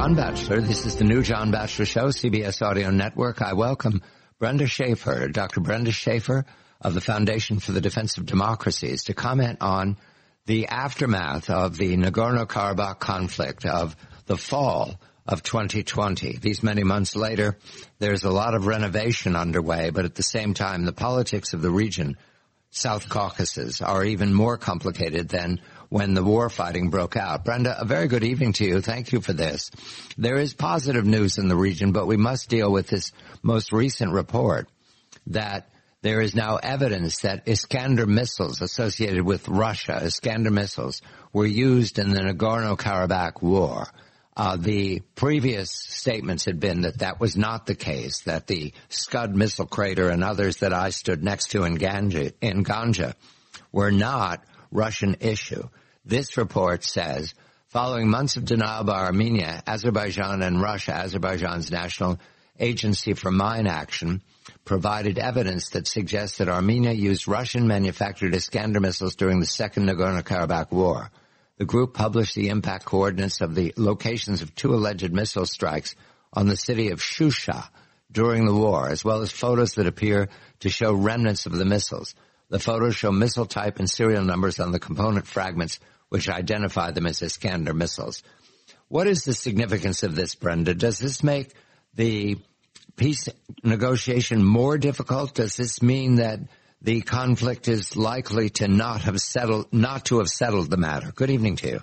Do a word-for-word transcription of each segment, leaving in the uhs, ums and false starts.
John Batchelor. This is the new John Batchelor Show, C B S Audio Network. I welcome Brenda Schaefer, Doctor Brenda Schaefer of the Foundation for the Defense of Democracies, to comment on the aftermath of the Nagorno-Karabakh conflict of the fall of twenty twenty. These many months later, there's a lot of renovation underway, but at the same time, the politics of the region, South Caucasus, are even more complicated than when the war fighting broke out. Brenda, a very good evening to you. Thank you for this. There is positive news in the region, but we must deal with this most recent report that there is now evidence that Iskander missiles associated with Russia, Iskander missiles, were used in the Nagorno-Karabakh war. Uh, the previous statements had been that that was not the case, that the Scud missile crater and others that I stood next to in Ganja, in Ganja were not Russian issue. This report says, following months of denial by Armenia, Azerbaijan and Russia, Azerbaijan's National Agency for Mine Action, provided evidence that suggests that Armenia used Russian-manufactured Iskander missiles during the Second Nagorno-Karabakh War. The group published the impact coordinates of the locations of two alleged missile strikes on the city of Shusha during the war, as well as photos that appear to show remnants of the missiles. The photos show missile type and serial numbers on the component fragments, which identify them as Iskander missiles. What is the significance of this, Brenda? Does this make the peace negotiation more difficult? Does this mean that the conflict is likely to not have settled, not to have settled the matter? Good evening to you.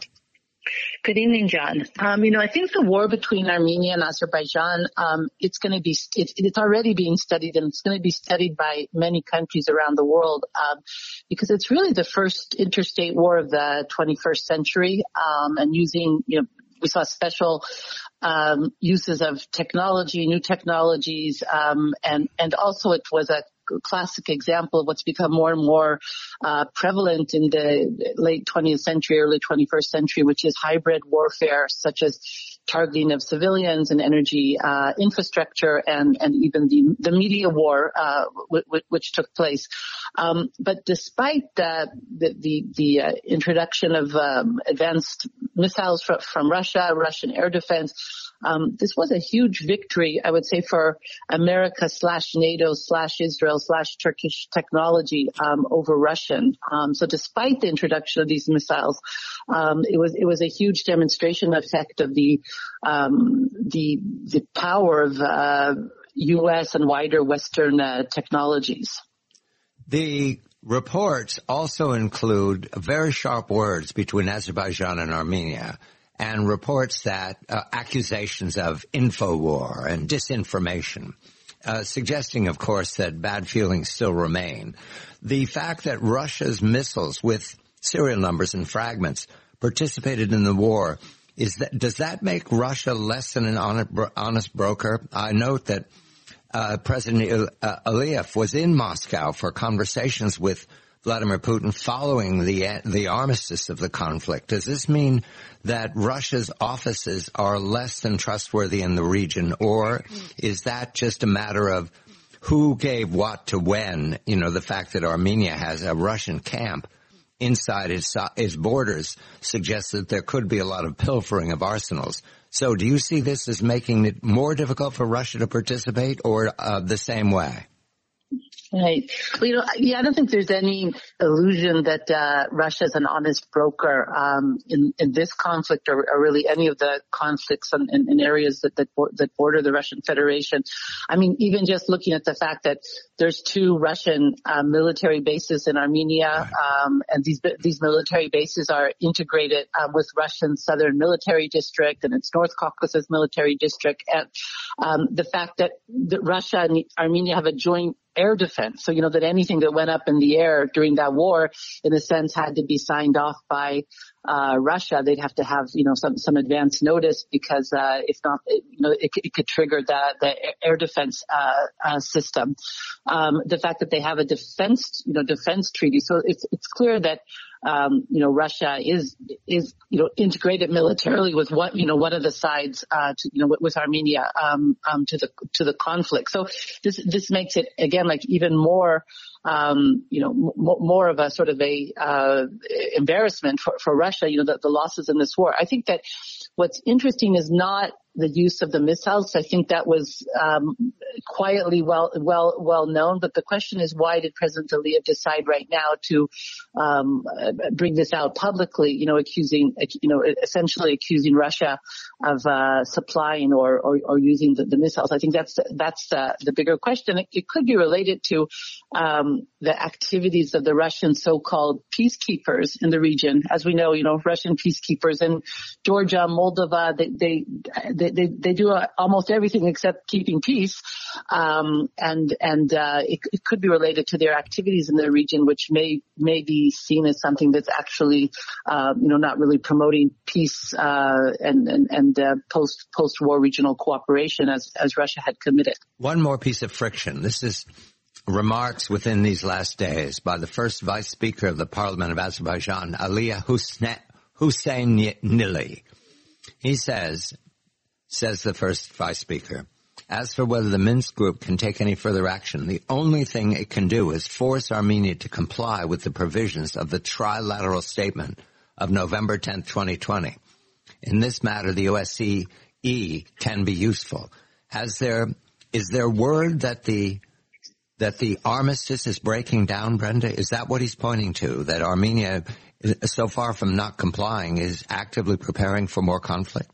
Good evening, John. Um, you know, I think the war between Armenia and Azerbaijan, um, it's going to be, it, it's already being studied, and it's going to be studied by many countries around the world, um, because it's really the first interstate war of the twenty-first century, um, and using, you know, we saw special um, uses of technology, new technologies, um, and and also it was a classic example of what's become more and more uh, prevalent in the late twentieth century, early twenty-first century, which is hybrid warfare, such as targeting of civilians and energy uh, infrastructure, and and even the the media war uh, w- w- which took place. Um, but despite that, the the, the uh, introduction of um, advanced missiles from, from Russia, Russian air defense, Um, this was a huge victory, I would say, for America slash NATO slash Israel slash Turkish technology um, over Russian. Um, so despite the introduction of these missiles, um, it was it was a huge demonstration effect of the um, the the power of uh, U S and wider Western uh, technologies. The reports also include very sharp words between Azerbaijan and Armenia, and reports that uh, accusations of infowar and disinformation, uh, suggesting, of course, that bad feelings still remain. The fact that Russia's missiles with serial numbers and fragments participated in the war, is that, does that make Russia less than an honest broker? I note that uh, President Aliyev was in Moscow for conversations with Vladimir Putin following the the armistice of the conflict. Does this mean that Russia's offices are less than trustworthy in the region, or is that just a matter of who gave what to when? You know, the fact that Armenia has a Russian camp inside its, its borders suggests that there could be a lot of pilfering of arsenals. So do you see this as making it more difficult for Russia to participate, or uh, the same way? Right. Well, you know, yeah, I don't think there's any illusion that uh, Russia is an honest broker um, in in this conflict, or, or really any of the conflicts in, in, in areas that that, that border the Russian Federation. I mean, even just looking at the fact that there's two Russian uh, military bases in Armenia, um, and these these military bases are integrated uh, with Russian Southern Military District and its North Caucasus Military District, and um, the fact that, that Russia and Armenia have a joint air defense. So, you know, that anything that went up in the air during that war, in a sense, had to be signed off by uh Russia. They'd have to have, you know, some some advance notice, because uh if not, it, you know, it, it could trigger the the air defense uh, uh system. Um the fact that they have a defense, you know, defense treaty. So it's it's clear that um you know, Russia is is you know, integrated militarily with what, you know, one of the sides uh to, you know, with Armenia um um to the to the conflict. So this this makes it again like even more um you know m- more of a sort of a uh embarrassment for for Russia, you know, the, the losses in this war. I think that what's interesting is not the use of the missiles. I think that was um, quietly well, well, well known. But the question is, why did President Aliyev decide right now to um, bring this out publicly? You know, accusing, you know, essentially accusing Russia of uh, supplying or, or, or using the, the missiles. I think that's that's uh, the bigger question. It, it could be related to um, the activities of the Russian so-called peacekeepers in the region. As we know, you know, Russian peacekeepers in Georgia, Moldova, they they they, they, they do uh, almost everything except keeping peace. Um, and and uh, it, it could be related to their activities in the region, which may may be seen as something that's actually, uh, you know, not really promoting peace uh, and and, and uh, post post war regional cooperation as as Russia had committed. One more piece of friction. This is remarks within these last days by the first vice speaker of the Parliament of Azerbaijan, Aliya Hussein-Nili. He says, says the first vice speaker, as for whether the Minsk group can take any further action, the only thing it can do is force Armenia to comply with the provisions of the trilateral statement of November tenth, twenty twenty. In this matter, the O S C E can be useful. Has there, is there word that the that the armistice is breaking down, Brenda? Is that what he's pointing to, that Armenia, so far from not complying, is actively preparing for more conflict?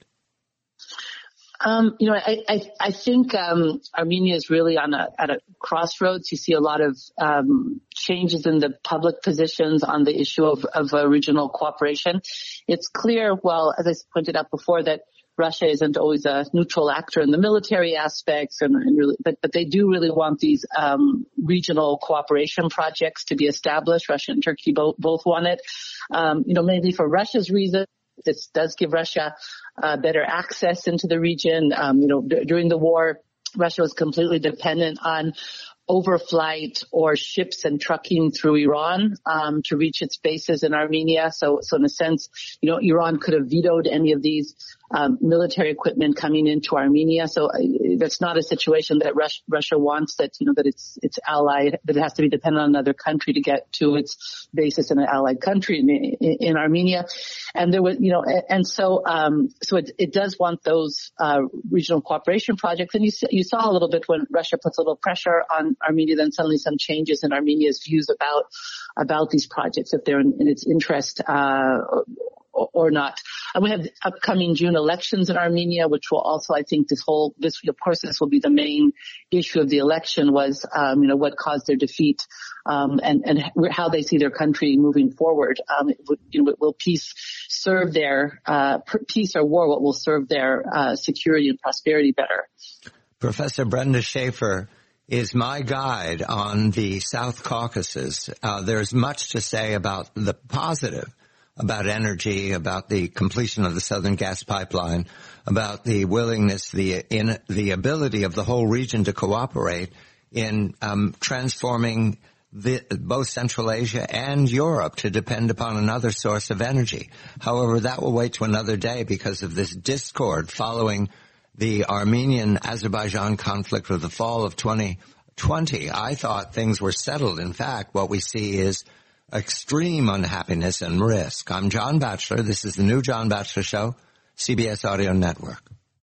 Um, you know, I, I, I think um, Armenia is really on a, at a crossroads. You see a lot of um, changes in the public positions on the issue of, of uh, regional cooperation. It's clear, well, as I pointed out before, that Russia isn't always a neutral actor in the military aspects, and, and really, but, but they do really want these um, regional cooperation projects to be established. Russia and Turkey both, both want it. Um, you know, mainly for Russia's reason. This does give Russia uh, better access into the region. Um, you know, d- during the war, Russia was completely dependent on overflight or ships and trucking through Iran um, to reach its bases in Armenia. So, so in a sense, you know, Iran could have vetoed any of these um, military equipment coming into Armenia. So uh, that's not a situation that Russia, Russia wants. That you know that it's its ally, that it has to be dependent on another country to get to its bases in an allied country in, in, in Armenia. And there was, you know, and so um, so it, it does want those uh, regional cooperation projects. And you you saw a little bit when Russia puts a little pressure on Armenia, then suddenly some changes in Armenia's views about about these projects, if they're in, in its interest uh, or, or not. And we have upcoming June elections in Armenia, which will also, I think, this whole this of course this will be the main issue of the election was um, you know what caused their defeat um, and and how they see their country moving forward. Um, it would, you know, will peace serve their uh, peace or war? What will serve their uh, security and prosperity better? Professor Brenda Schaefer is my guide on the South Caucasus. Uh, there's much to say about the positive, about energy, about the completion of the Southern Gas Pipeline, about the willingness, the in, the ability of the whole region to cooperate in um, transforming the, both Central Asia and Europe to depend upon another source of energy. However, that will wait to another day because of this discord following the Armenian-Azerbaijan conflict of the fall of twenty twenty. I thought things were settled. In fact, what we see is extreme unhappiness and risk. I'm John Batchelor. This is the new John Batchelor Show, C B S Audio Network.